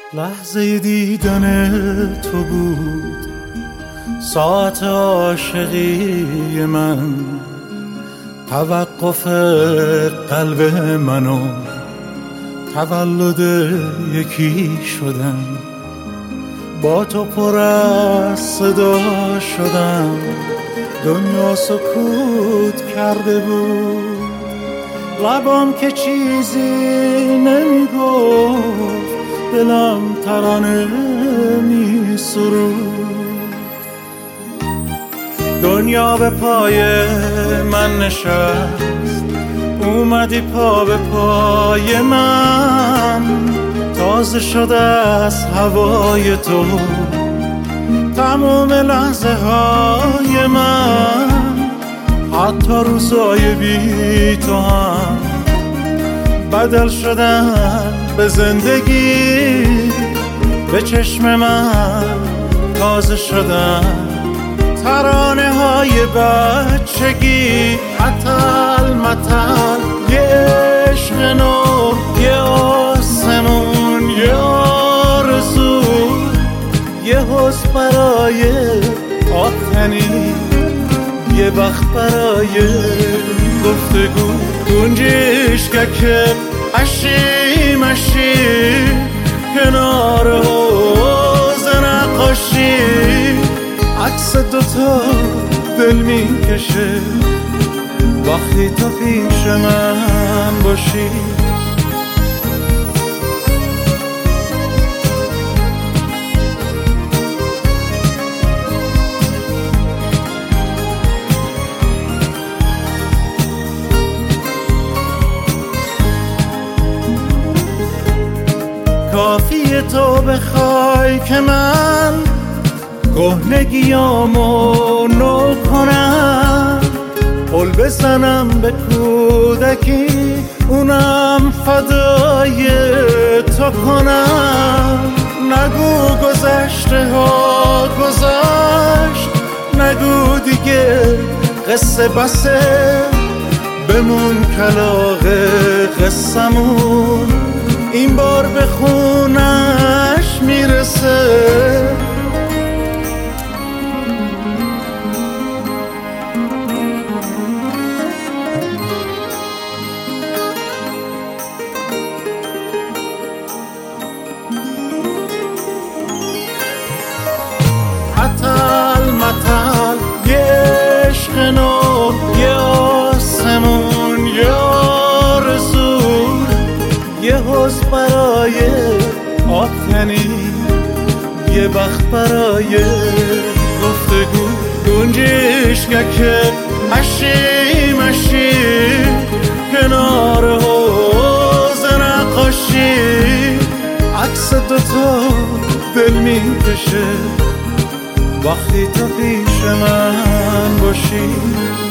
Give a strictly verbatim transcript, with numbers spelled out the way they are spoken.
لحظه دیدن تو بود ساعت عاشقی من، توقف قلب منو تولد یکی شدن. با تو پر از صدا شدم، دنیا سکوت کرده بود، لبام که چیزی نمیگفت، دلم ترانه می سرود. دنیا به پای من نشست، اومدی پا به پای من، تازه شده از هوای تو تمام لحظه های من. حتی روزای بی تو هم بدل شدن به زندگی، به چشم من تازه شدن ترانه های بچگی. عطل مطل یه عشق نو، یه آسمون، یه آرزو، یه حس برای آتنی، یه وقت برای گفتگو. گنجشکک اشی مشی کنار حوض نقاشی، عکس دوتا دل میکشه وقتی تو پیش من باشی. کافیه تو بخوای که من کهنگیامو نو کنم، پل بزنم به کودکی، اونم فدای تو کنم. نگو گذشته ها گذشت، نگو دیگه قصه بسه، بمون کلاغ قصمون، این بار به خونش میرسه. عطل مطل یه عشق نو، یه آسمون، یه آرزو، یه حس برای آتنی، یه وقت برای گفتگو. گنجشکک مشی مشی کنار حوض نقاشی، عکس دوتا دل میکشه وقتی تو پیش من باشی.